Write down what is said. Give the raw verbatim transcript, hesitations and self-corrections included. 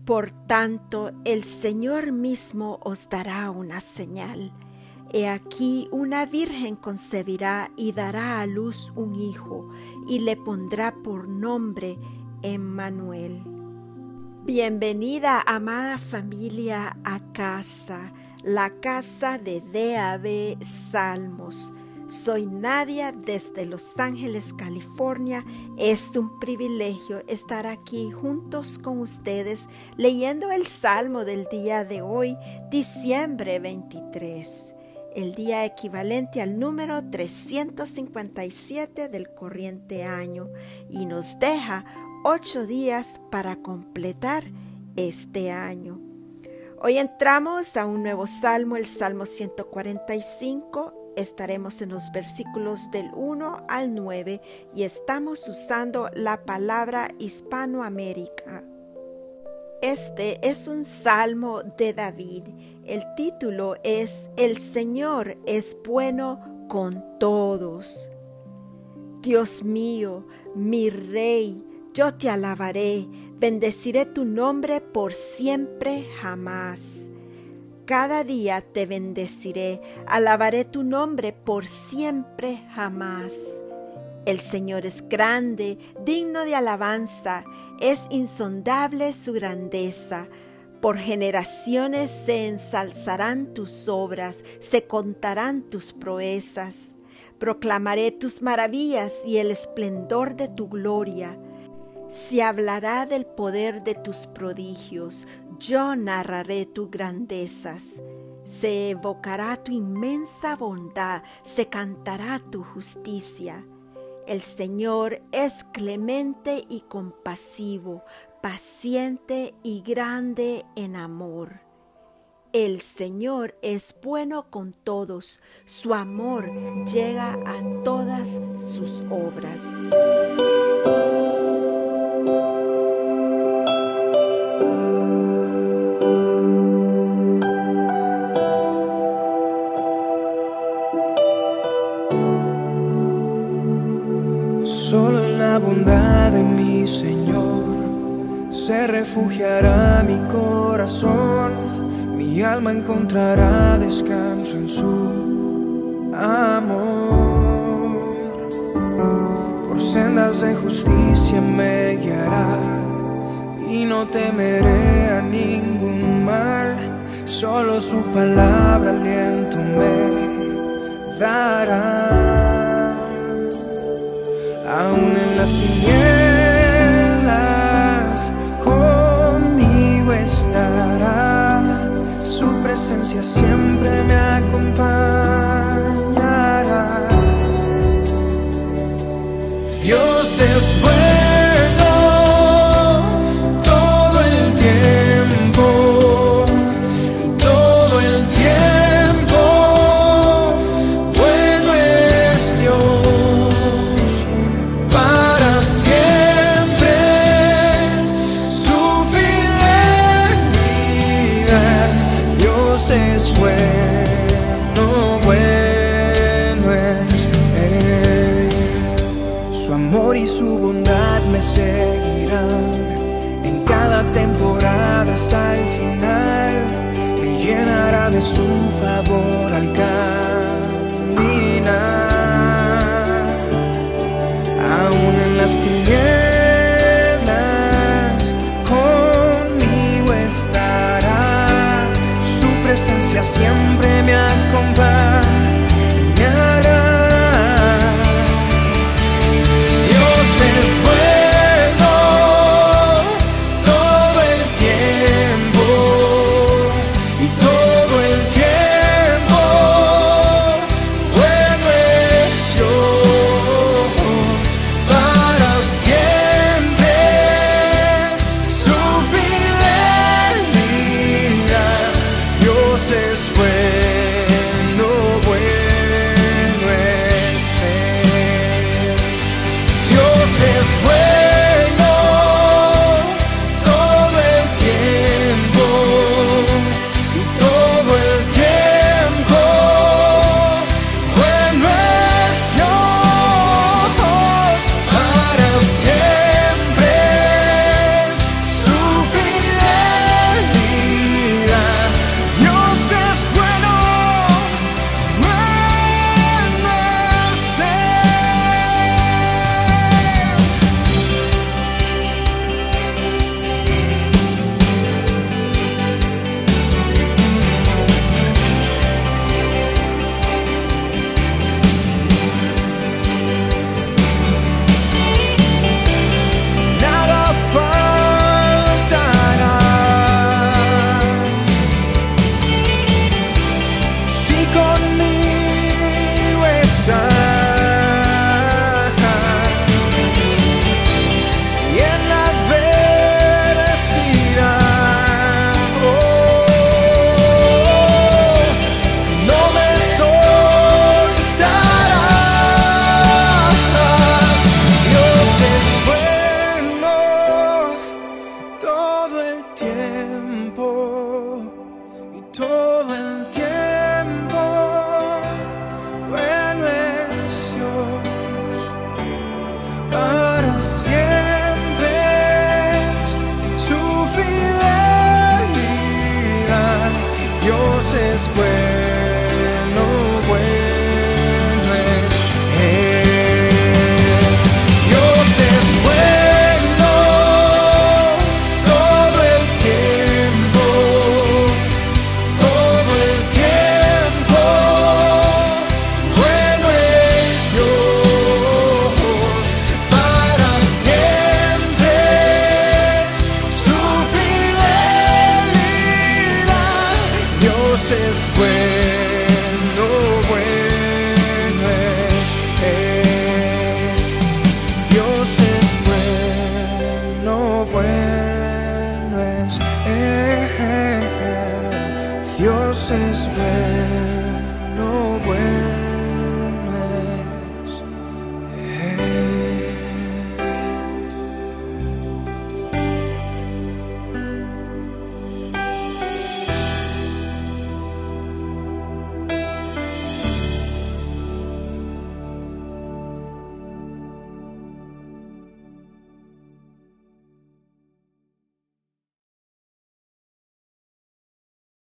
Por tanto, el Señor mismo os dará una señal. He aquí una virgen concebirá y dará a luz un hijo, y le pondrá por nombre Emmanuel. Bienvenida, amada familia, a casa, la casa de D A B Salmos. Soy Nadia desde Los Ángeles, California. Es un privilegio estar aquí juntos con ustedes leyendo el Salmo del día de hoy, diciembre veintitrés, el día equivalente al número trescientos cincuenta y siete del corriente año, y nos deja ocho días para completar este año. Hoy entramos a un nuevo salmo, el Salmo ciento cuarenta y cinco. Estaremos en los versículos del uno al nueve y estamos usando la palabra Hispanoamérica. Este es un salmo de David. El título es El Señor es bueno con todos. Dios mío, mi Rey, yo te alabaré, bendeciré tu nombre por siempre jamás. Cada día te bendeciré, alabaré tu nombre por siempre jamás. El Señor es grande, digno de alabanza, es insondable su grandeza. Por generaciones se ensalzarán tus obras, se contarán tus proezas. Proclamaré tus maravillas y el esplendor de tu gloria. Se hablará del poder de tus prodigios, yo narraré tus grandezas. Se evocará tu inmensa bondad, se cantará tu justicia. El Señor es clemente y compasivo, paciente y grande en amor. El Señor es bueno con todos, su amor llega a todas sus obras. Solo en la bondad de mi Señor se refugiará mi corazón, mi alma encontrará descanso en su amor. Por sendas de justicia me guiará y no temeré a ningún mal, solo su palabra aliento me dará. Aún en las tinieblas conmigo estará, su presencia siempre me acompañará. Dios es bueno todo el tiempo, y todo el tiempo bueno es Dios. Es bueno, bueno es Él. Su amor y su bondad me seguirán en cada temporada hasta el final. Me llenará de su favor al caminar. Aún en las tinieblas conmigo estará, su presencia siempre me acompañará. Dios es bueno todo el tiempo, y todo el tiempo Dios es bueno, bueno es Él. Dios es bueno todo el tiempo, todo el tiempo. Bueno es Dios para siempre, su fidelidad. Dios es bueno, bueno es Él. Dios es bueno, bueno es Él. Dios es bueno.